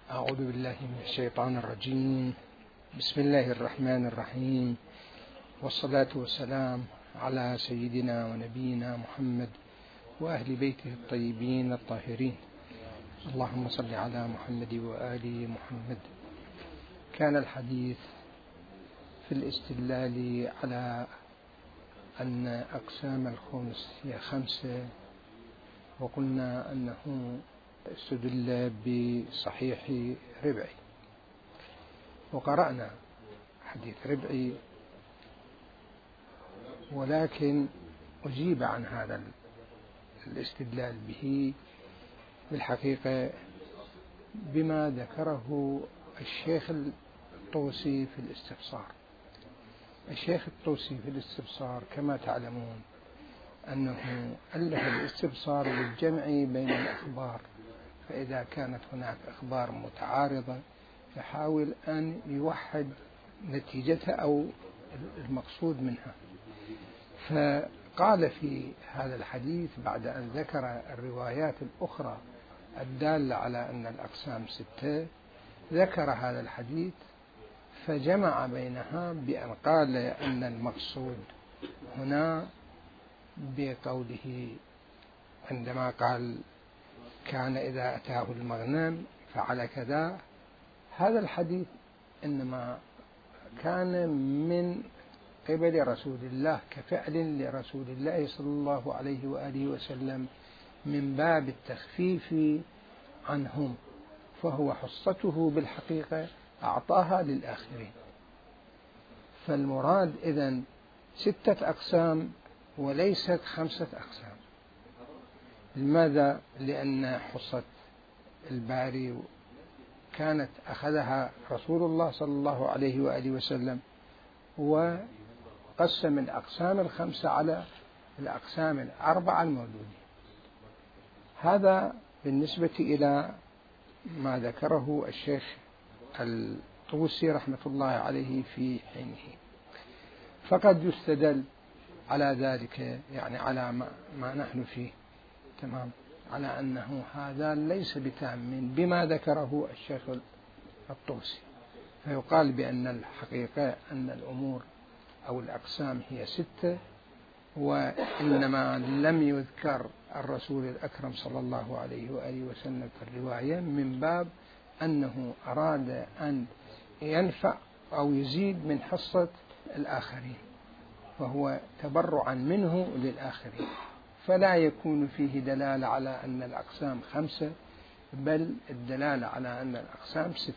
أعوذ بالله من الشيطان الرجيم. بسم الله الرحمن الرحيم، والصلاة والسلام على سيدنا ونبينا محمد وأهل بيته الطيبين الطاهرين. اللهم صل على محمد وآل محمد. كان الحديث في الاستدلال على أن أقسام الخمس هي 5، وقلنا أنه استدل بصحيح ربعي، وقرأنا حديث ربعي، ولكن أجيب عن هذا الاستدلال به بالحقيقة بما ذكره الشيخ الطوسي في الاستبصار. الشيخ الطوسي في الاستبصار كما تعلمون أنه ألف الاستبصار بالجمع بين الأخبار، فإذا كانت هناك أخبار متعارضة يحاول أن يوحد نتيجتها أو المقصود منها. فقال في هذا الحديث بعد أن ذكر الروايات الأخرى الدالة على أن الأقسام 6، ذكر هذا الحديث فجمع بينها بأن قال أن المقصود هنا بقوله عندما قال كان إذا أتاه المغنم فعل كذا، هذا الحديث إنما كان من قبل رسول الله كفعل لرسول الله صلى الله عليه وآله وسلم من باب التخفيف عنهم، فهو حصته بالحقيقة أعطاها للآخرين. فالمراد إذن 6 أقسام وليست 5 أقسام. لماذا؟ لأن حصة الباري كانت أخذها رسول الله صلى الله عليه وآله وسلم، وقسم الأقسام 5 على الأقسام 4 الموجودة. هذا بالنسبة إلى ما ذكره الشيخ الطوسي رحمة الله عليه في حينه. فقد يستدل على ذلك، يعني على ما نحن فيه، تمام، على أنه هذا ليس بتام بما ذكره الشيخ الطوسي، فيقال بأن الحقيقة أن الأمور أو الأقسام هي 6، وإنما لم يذكر الرسول الأكرم صلى الله عليه وآله وسلم في الرواية من باب أنه أراد أن ينفع أو يزيد من حصة الآخرين، فهو تبرعا منه للآخرين، فلا يكون فيه دلالة على أن الأقسام 5، بل الدلالة على أن الأقسام 6.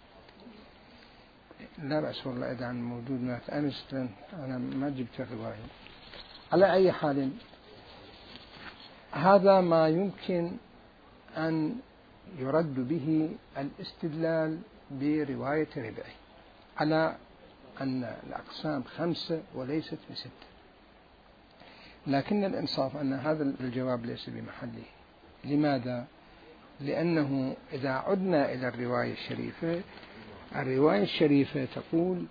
لا بأس والله إذا عن موجود ما أنست، أنا ما جبت الرواية. على أي حال، هذا ما يمكن أن يرد به الاستدلال برواية ربعي على أن الأقسام 5 وليست ب6. لكن الإنصاف أن هذا الجواب ليس بمحله. لماذا؟ لأنه إذا عدنا إلى الرواية الشريفة، الرواية الشريفة تقول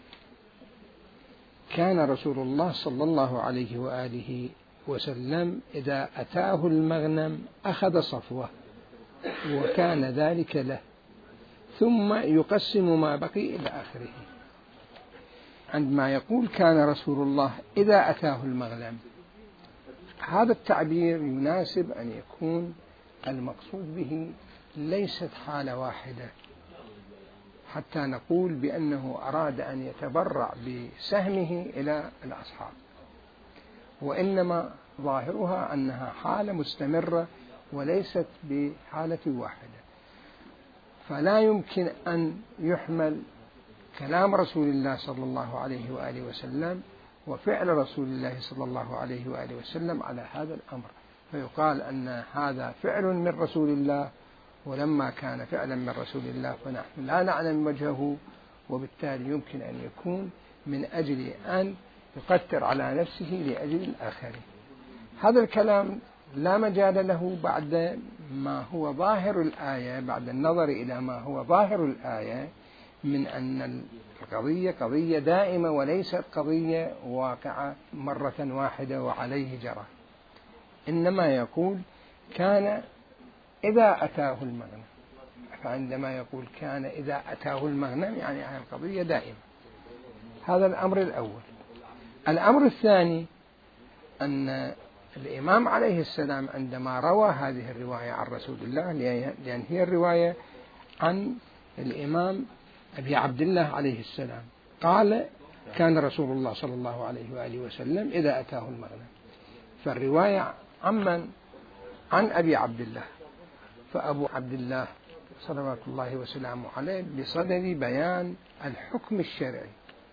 كان رسول الله صلى الله عليه وآله وسلم إذا أتاه المغنم أخذ صفوة وكان ذلك له، ثم يقسم ما بقي إلى آخره. عندما يقول كان رسول الله إذا أتاه المغنم، هذا التعبير يناسب أن يكون المقصود به ليست حالة واحدة حتى نقول بأنه أراد أن يتبرع بسهمه إلى الأصحاب، وإنما ظاهرها أنها حالة مستمرة وليست بحالة واحدة. فلا يمكن أن يحمل كلام رسول الله صلى الله عليه وآله وسلم وفعل رسول الله صلى الله عليه وآله وسلم على هذا الأمر، فيقال أن هذا فعل من رسول الله، ولما كان فعلا من رسول الله فنحن لا نعلم وجهه، وبالتالي يمكن أن يكون من أجل أن يقتر على نفسه لأجل الآخرين. هذا الكلام لا مجال له بعد ما هو ظاهر الآية، بعد النظر إلى ما هو ظاهر الآية من أن القضية قضية دائمة وليست قضية واقعة مرة واحدة وعليه جرى. إنما يقول كان إذا أتاه المغنم، فعندما يقول كان إذا أتاه المغنم يعني هذه القضية دائمة. هذا الأمر الأول. الأمر الثاني أن الإمام عليه السلام عندما روى هذه الرواية عن رسول الله، لأن هي الرواية عن الإمام أبي عبد الله عليه السلام، قال كان رسول الله صلى الله عليه وآله وسلم إذا أتاه المغنم، فالرواية عمن عن أبي عبد الله، فأبو عبد الله صلوات الله وسلامه عليه بصدد بيان الحكم الشرعي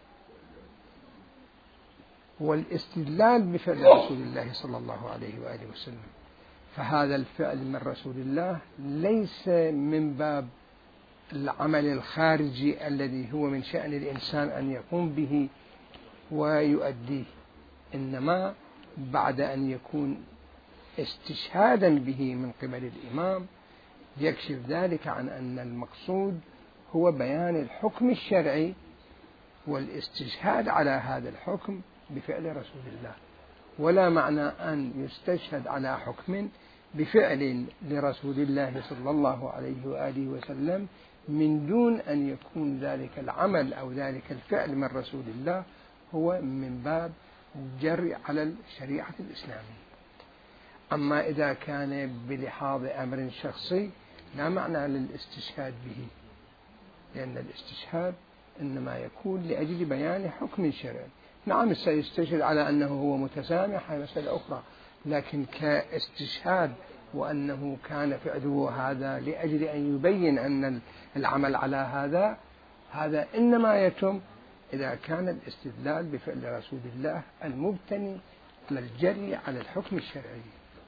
والاستدلال بفعل رسول الله صلى الله عليه وآله وسلم. فهذا الفعل من رسول الله ليس من باب العمل الخارجي الذي هو من شأن الإنسان أن يقوم به ويؤديه، إنما بعد أن يكون استشهادا به من قبل الإمام يكشف ذلك عن أن المقصود هو بيان الحكم الشرعي والاستشهاد على هذا الحكم بفعل رسول الله. ولا معنى أن يستشهد على حكم بفعل لرسول الله صلى الله عليه وآله وسلم من دون أن يكون ذلك العمل أو ذلك الفعل من رسول الله هو من باب الجري على الشريعة الإسلامية. أما إذا كان بلحاظ أمر شخصي لا معنى للاستشهاد به، لأن الاستشهاد إنما يكون لأجل بيان حكم شرعي. نعم سيستشهد على أنه هو متسامح، هذه مسألة أخرى، لكن كاستشهاد وأنه كان فعله هذا لأجل أن يبين أن العمل على هذا إنما يتم إذا كان الاستدلال بفعل رسول الله المبتني على الجري على الحكم الشرعي.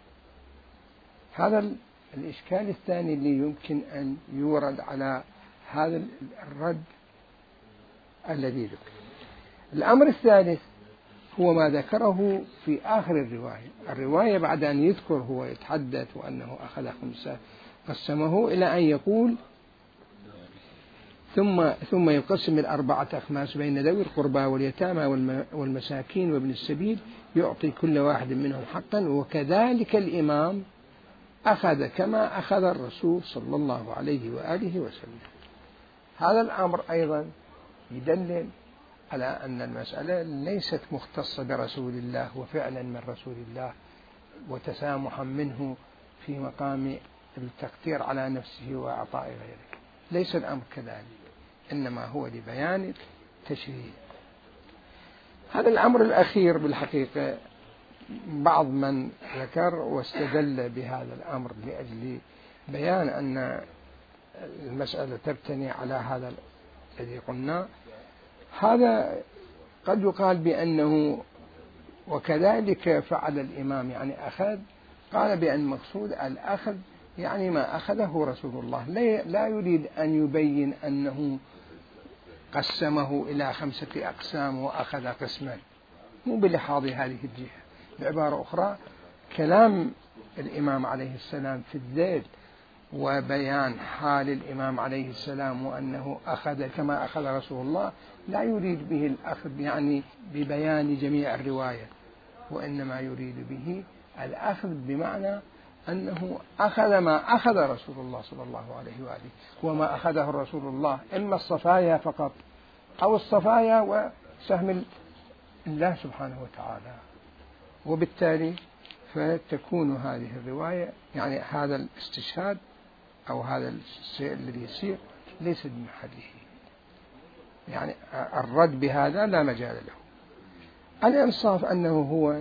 هذا الإشكال الثاني اللي يمكن أن يورد على هذا الرد الذي ذكر. الأمر الثالث هو ما ذكره في آخر الرواية بعد أن يذكر هو يتحدث وأنه أخذ 5 قسمه إلى أن يقول ثم يقسم 4 أخماس بين ذوي القربى واليتامى والمساكين وابن السبيل يعطي كل واحد منهم حقا، وكذلك الإمام أخذ كما أخذ الرسول صلى الله عليه وآله وسلم. هذا الأمر أيضا يدلل على أن المسألة ليست مختصة برسول الله وفعلا من رسول الله وتسامحا منه في مقام التقدير على نفسه وإعطاء غيره، ليس الأمر كذلك، إنما هو لبيان التشريع. هذا الأمر الأخير بالحقيقة بعض من ذكر واستدل بهذا الأمر لأجل بيان أن المسألة تبتني على هذا الذي قلنا. هذا قد يقال بأنه وكذلك فعل الإمام، يعني أخذ، قال بأن مقصود الأخذ يعني ما أخذه رسول الله، لا يريد أن يبين أنه قسمه إلى 5 أقسام وأخذ قسما، مو بلحاظ هذه الجهة. بعبارة أخرى كلام الإمام عليه السلام في الذيل وبيان حال الإمام عليه السلام وأنه أخذ كما أخذ رسول الله لا يريد به الأخذ يعني ببيان جميع الرواية، وإنما يريد به الأخذ بمعنى أنه أخذ ما أخذ رسول الله صلى الله عليه وآله، وما أخذه رسول الله إما الصفايا فقط أو الصفايا وسهم الله سبحانه وتعالى. وبالتالي فتكون هذه الرواية يعني هذا الاستشهاد أو هذا الشيء الذي يصير ليس بمحله، يعني الرد بهذا لا مجال له. الإنصاف أنه هو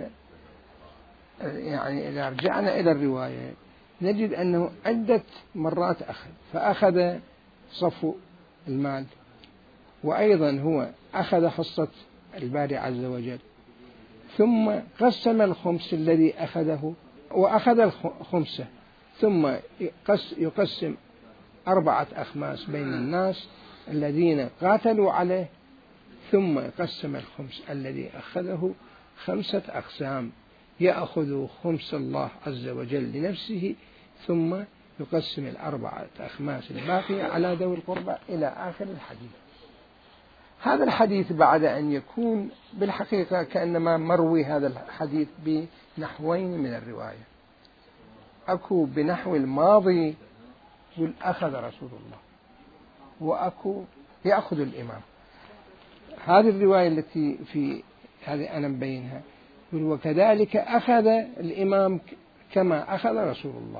يعني إذا رجعنا إلى الرواية نجد أنه عدة مرات فأخذ صفو المال، وأيضا هو أخذ حصة الباري عز وجل، ثم قسم الخمس الذي أخذه وأخذ الخمسة، ثم يقسم 4 أخماس بين الناس الذين قاتلوا عليه، ثم قسم الخمس الذي أخذه 5 أقسام، يأخذ خمس الله عز وجل لنفسه، ثم يقسم 4 أخماس الباقية على ذوي القربى إلى آخر الحديث. هذا الحديث بعد أن يكون بالحقيقة كأنما مروي هذا الحديث بنحوين من الرواية، أكو بنحو الماضي يقول أخذ رسول الله، وأكو يأخذ الإمام. هذه الرواية التي في هذه أنا مبينها، وكذلك أخذ الإمام كما أخذ رسول الله.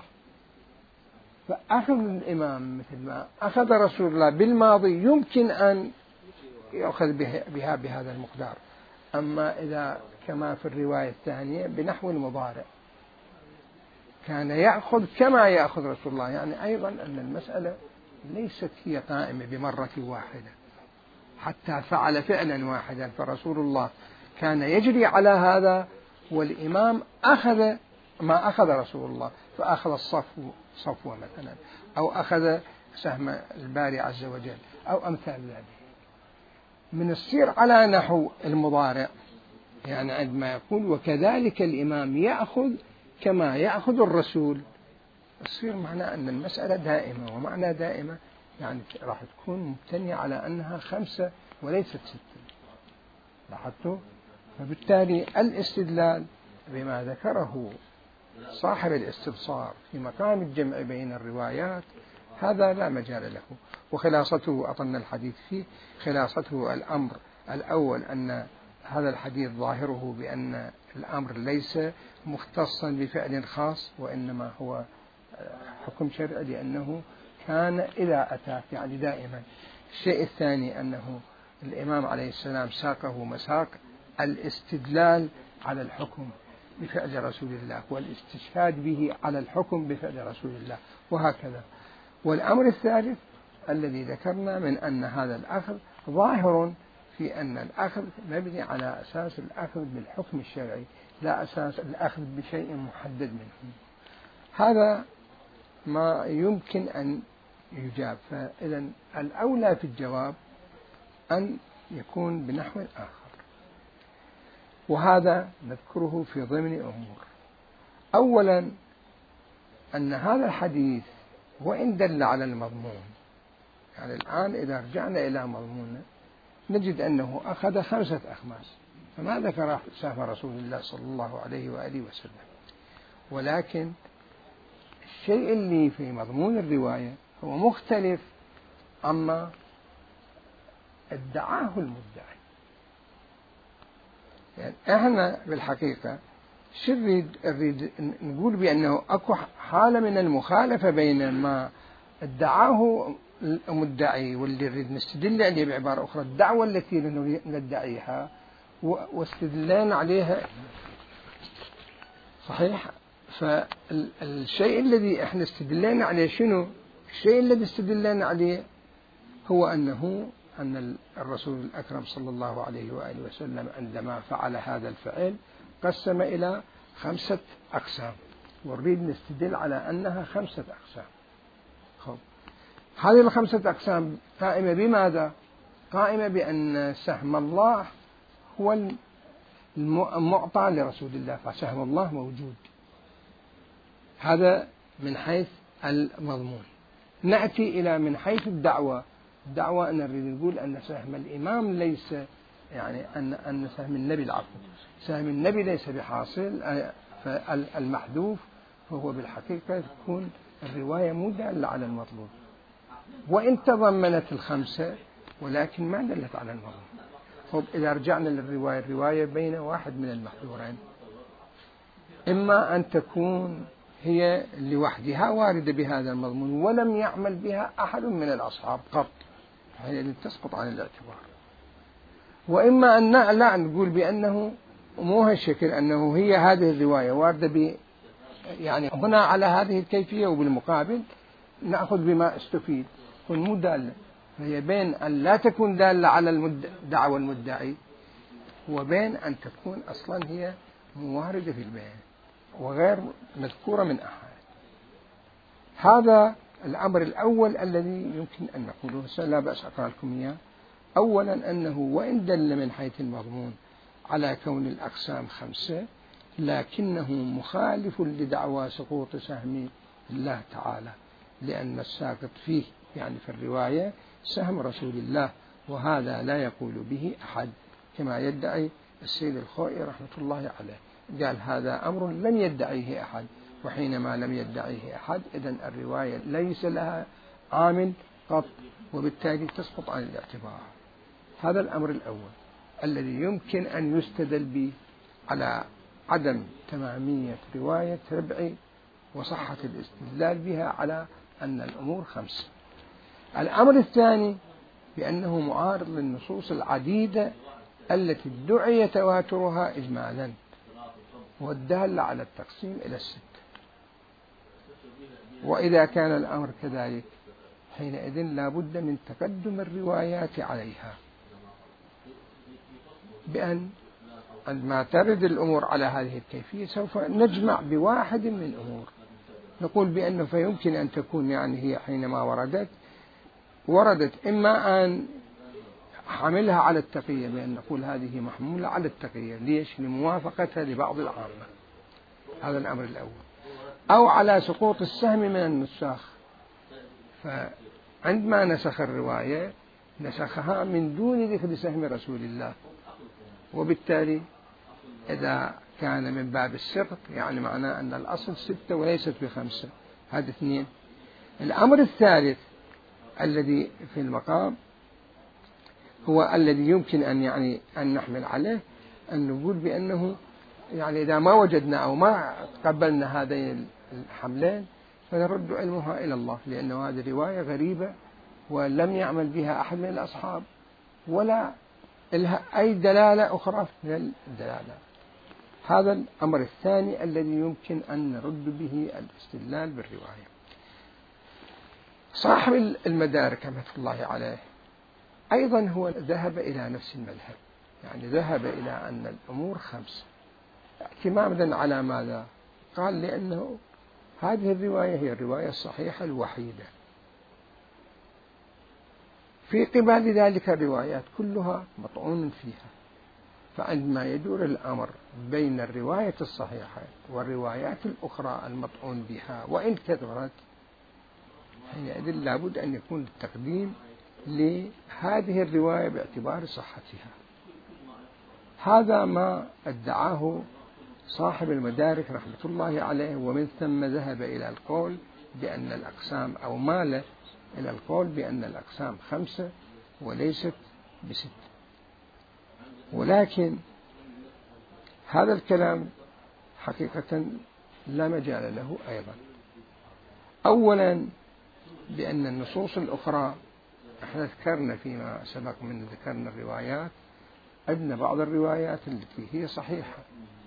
فأخذ الإمام مثل ما أخذ رسول الله بالماضي يمكن أن يأخذ بها بهذا المقدار. أما إذا كما في الرواية الثانية بنحو المضارع كان يأخذ كما يأخذ رسول الله، يعني أيضا أن المسألة ليست هي قائمة بمرة واحدة، حتى فعل فعلا واحدا. فرسول الله كان يجري على هذا، والإمام أخذ ما أخذ رسول الله، فأخذ صفوة مثلا، أو أخذ سهم الباري عز وجل، أو أمثال ذلك. من السير على نحو المضارع، يعني عندما يقول وكذلك الإمام يأخذ كما يأخذ الرسول، السير معناه أن المسألة دائمة، ومعنى دائمة يعني راح تكون مبتنية على أنها 5 وليست 6. لاحظتوا؟ فبالتالي الاستدلال بما ذكره صاحب الاستبصار في مقام الجمع بين الروايات هذا لا مجال له. وخلاصته أطلنا الحديث فيه، خلاصته الأمر الأول أن هذا الحديث ظاهره بأن الأمر ليس مختصا بفعل خاص، وإنما هو حكم شرعي لأنه كان إذا أتى يعني دائما. الشيء الثاني أنه الإمام عليه السلام ساقه مساق الاستدلال على الحكم بفعل رسول الله، والاستشهاد به على الحكم بفعل رسول الله، وهكذا. والأمر الثالث الذي ذكرنا من أن هذا الأخذ ظاهر في أن الأخذ مبني على أساس الأخذ بالحكم الشرعي، لا أساس الأخذ بشيء محدد منه. هذا ما يمكن أن يجاب. فإذا الأولى في الجواب أن يكون بنحو آخر، وهذا نذكره في ضمن أمور. أولا أن هذا الحديث وإن دل على المضمون، يعني الآن إذا رجعنا إلى مضمونه نجد أنه أخذ 5 أخماس، فما ذكر سهم رسول الله صلى الله عليه وآله وسلم. ولكن الشيء اللي في مضمون الرواية هو مختلف عما ادعاه المدعي. يعني احنا بالحقيقة شو نريد نقول بأنه اكو حالة من المخالفة بين ما ادعاه المدعي واللي نريد نستدل عليه. بعبارة أخرى الدعوة التي ندعيها واستدلنا عليها صحيح. فالشيء الذي احنا استدلنا عليه شنو؟ الشيء الذي استدلنا عليه هو أن الرسول الأكرم صلى الله عليه وآله وسلم عندما فعل هذا الفعل قسم إلى 5 أقسام، ونريد نستدل على أنها 5 أقسام. هذه ال5 أقسام قائمة بماذا؟ قائمة بأن سهم الله هو المعطى لرسول الله، فسهم الله موجود. هذا من حيث المضمون. نأتي إلى من حيث الدعوة أن نريد نقول أن سهم الإمام ليس، يعني أن سهم النبي العفو سهم النبي ليس بحاصل، فالمحذوف فهو بالحقيقة تكون الرواية مو دالة على المطلوب، وإن تضمنت ال5 ولكن ما دلت على المطلوب. إذا رجعنا للرواية، الرواية بين واحد من المحذورين، إما أن تكون هي لوحدها واردة بهذا المضمون ولم يعمل بها أحد من الأصحاب قط، هي تسقط عن الاعتبار، وإما أن لا نقول بأنه مو هالشكل، أنه هي هذه الرواية واردة يعني هنا على هذه الكيفية، وبالمقابل نأخذ بما استفيد تكون مو دالة. فهي بين أن لا تكون دالة على الدعوة المدعي، وبين أن تكون أصلا هي مواردة في البيان وغير مذكورة من أحد. هذا الأمر الأول الذي يمكن أن نقوله. لا بأس أقرأ لكم إياه. أولا أنه وإن دل من حيث المضمون على كون الأقسام 5، لكنه مخالف لدعوى سقوط سهم الله تعالى، لأن الساقط فيه يعني في الرواية سهم رسول الله، وهذا لا يقول به أحد كما يدعي السيد الخوئي رحمة الله عليه. قال هذا أمر لم يدعيه أحد، وحينما لم يدعيه أحد إذن الرواية ليس لها عامل قط، وبالتالي تسقط عن الاعتبار. هذا الأمر الأول الذي يمكن أن يستدل به على عدم تمامية رواية ربعي وصحة الاستدلال بها على أن الأمور 5. الأمر الثاني بأنه معارض للنصوص العديدة التي ادعي تواترها إجمالا والدالة على التقسيم إلى 6. وإذا كان الأمر كذلك حينئذ لا بد من تقدم الروايات عليها، بأن عندما ترد الأمور على هذه الكيفية سوف نجمع بواحد من أمور، نقول بأنه فيمكن أن تكون يعني هي حينما وردت إما أن حملها على التقية، بأن نقول هذه محمولة على التقية، ليش؟ لموافقتها لبعض العامة، هذا الأمر الأول، أو على سقوط السهم من النساخ، فعندما نسخ الرواية نسخها من دون ذكر سهم رسول الله، وبالتالي إذا كان من باب السقط يعني معناه أن الأصل 6 وليست ب5. هذا 2. الأمر الثالث الذي في المقام هو الذي يمكن أن نحمل عليه، أن نقول بأنه يعني إذا ما وجدنا أو ما قبلنا هذين الحملين فنرد علمها إلى الله، لأنه هذه رواية غريبة ولم يعمل بها أحد من الأصحاب ولا لها أي دلالة أخرى من الدلالات. هذا الأمر الثاني الذي يمكن أن نرد به الاستدلال بالرواية. صاحب المدارك رحمة الله عليه أيضا هو ذهب إلى نفس المذهب، يعني ذهب إلى أن الأمور 5، اعتمادا على ماذا؟ قال لأنه هذه الرواية هي الرواية الصحيحة الوحيدة، في قبال ذلك الروايات كلها مطعون فيها، فعندما يدور الأمر بين الرواية الصحيحة والروايات الأخرى المطعون بها وإن كثرت، حينئذ لابد أن يكون التقديم لهذه الرواية باعتبار صحتها. هذا ما ادعاه صاحب المدارك رحمة الله عليه، ومن ثم ذهب إلى القول بأن الأقسام أو مال إلى القول بأن الأقسام 5 وليست ب6. ولكن هذا الكلام حقيقة لا مجال له أيضا. أولا بأن النصوص الأخرى احنا ذكرنا فيما سبق من ذكرنا الروايات، أن بعض الروايات التي هي صحيحة،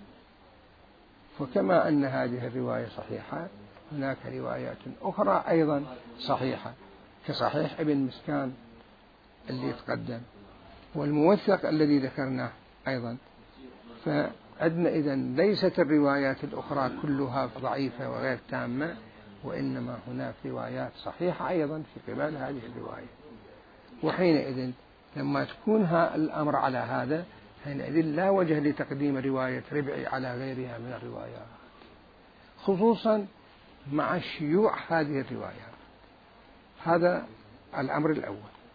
فكما أن هذه الرواية صحيحة هناك روايات أخرى أيضا صحيحة، كصحيح ابن مسكان اللي يتقدم والموثق الذي ذكرناه أيضا. فعندنا إذن ليست الروايات الأخرى كلها ضعيفة وغير تامة، وإنما هناك روايات صحيحة أيضا في قبال هذه الرواية. وحينئذ لما تكون الأمر على هذا، حينئذ لا وجه لتقديم رواية ربعي على غيرها من الروايات، خصوصا مع شيوع هذه الروايات. هذا الأمر الأول.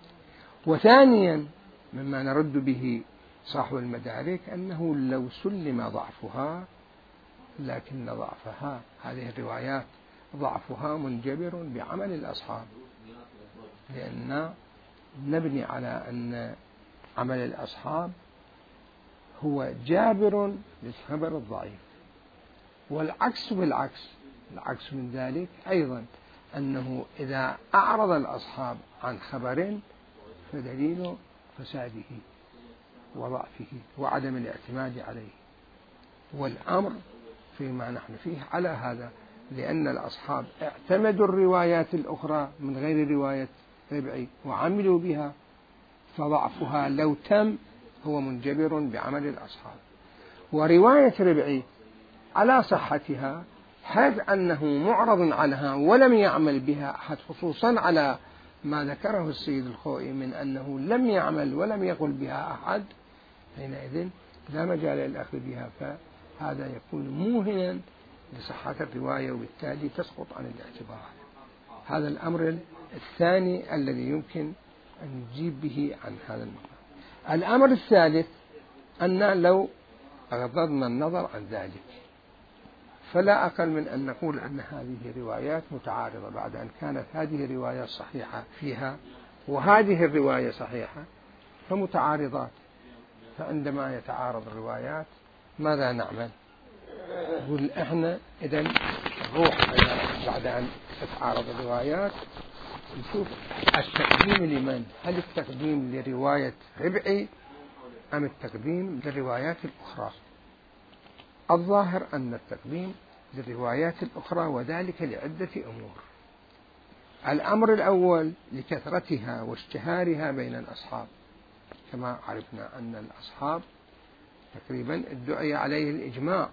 وثانيا مما نرد به صاحب المدارك أنه لو سلم ضعفها، لكن ضعفها هذه الروايات ضعفها منجبر بعمل الأصحاب، لأن نبني على أن عمل الأصحاب هو جابر للخبر الضعيف، والعكس بالعكس. العكس من ذلك أيضا أنه إذا أعرض الأصحاب عن خبر فدليل فساده وضعفه وعدم الاعتماد عليه، والأمر فيما نحن فيه على هذا، لأن الأصحاب اعتمدوا الروايات الأخرى من غير رواية ربعي وعملوا بها، فضعفها لو تم هو منجبر بعمل الأصحاب. ورواية ربعي على صحتها حيث أنه معرض عنها ولم يعمل بها أحد، خصوصا على ما ذكره السيد الخوئي من أنه لم يعمل ولم يقل بها أحد، حينئذ لا مجال للأخذ بها، فهذا يكون موهنا لصحة الرواية وبالتالي تسقط عن الاعتبار. هذا الأمر الثاني الذي يمكن أن نجيب به عن هذا المقام. الأمر الثالث أن لو غضضنا النظر عن ذلك فلا أقل من أن نقول أن هذه روايات متعارضة بعد أن كانت هذه الرواية صحيحة فيها وهذه الرواية صحيحة، فمتعارضات. فعندما يتعارض الروايات ماذا نعمل؟ نقول إحنا إذا نروح بعد أن تتعارض الروايات نشوف التقديم لمن، هل التقديم لرواية ربعي أم التقديم للروايات الأخرى؟ الظاهر أن التقديم للروايات الأخرى، وذلك لعدة أمور. الأمر الأول لكثرتها واشتهارها بين الأصحاب، كما عرفنا أن الأصحاب تقريبا ادعي عليه الإجماع،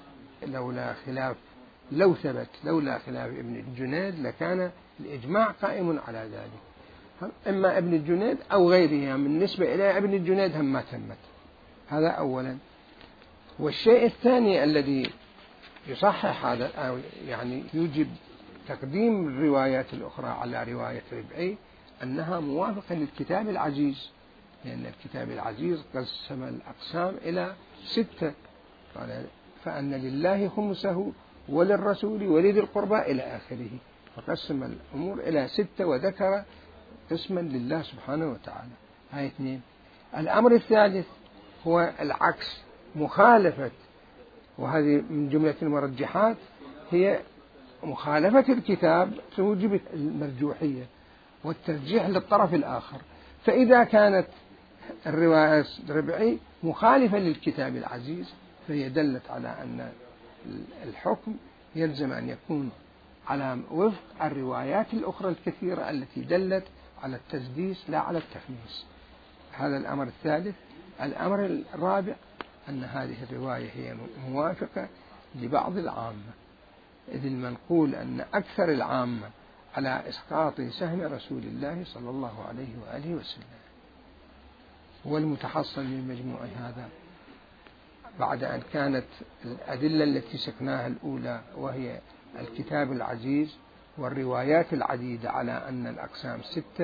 لو ثبت لولا خلاف ابن الجنيد لكان الإجماع قائم على ذلك، إما ابن الجنيد أو غيره بالنسبة إلى ابن الجنيد هم ما تمت. هذا أولا. والشيء الثاني الذي يصحح هذا أو يعني يوجب تقديم الروايات الأخرى على رواية ربعي أنها موافقة للكتاب العزيز، لأن الكتاب العزيز قسم الأقسام إلى 6، فأن لله خمسه وللرسول ولذي القربى إلى آخره، فقسم الأمور إلى 6 وذكر قسما لله سبحانه وتعالى. هاي 2. الأمر الثالث هو العكس، مخالفة، وهذه من جملة المرجحات، هي مخالفة الكتاب توجب المرجوحية والترجيح للطرف الآخر. فإذا كانت الرواية الربعي مخالفة للكتاب العزيز فهي دلت على أن الحكم يلزم أن يكون على وفق الروايات الأخرى الكثيرة التي دلت على التسديس لا على التخميس. هذا الأمر الثالث. الأمر الرابع أن هذه الرواية هي موافقة لبعض العامة، إذ المنقول أن أكثر العامة على إسقاط سهم رسول الله صلى الله عليه وآله وسلم. والمتحصل من مجموع هذا بعد أن كانت الأدلة التي سكناها الأولى وهي الكتاب العزيز والروايات العديدة على أن الأقسام 6،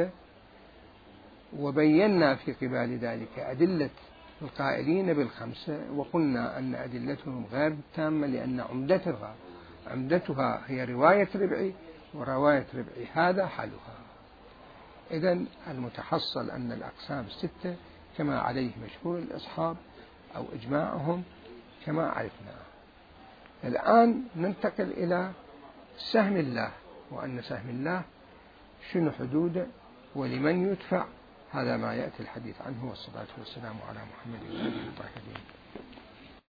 وبينا في قبال ذلك أدلة القائلين بال5، وقلنا أن أدلتهم غير تامة لأن عمدتها هي رواية ربعي، ورواية ربعي هذا حالها. إذن المتحصل أن الأقسام 6 كما عليه مشهور الأصحاب أو إجماعهم كما عرفنا. الآن ننتقل إلى سهم الله، وأن سهم الله شنو حدوده ولمن يدفع، هذا ما يأتي الحديث عنه، والصلاة والسلام على محمد وآله الطاهرين.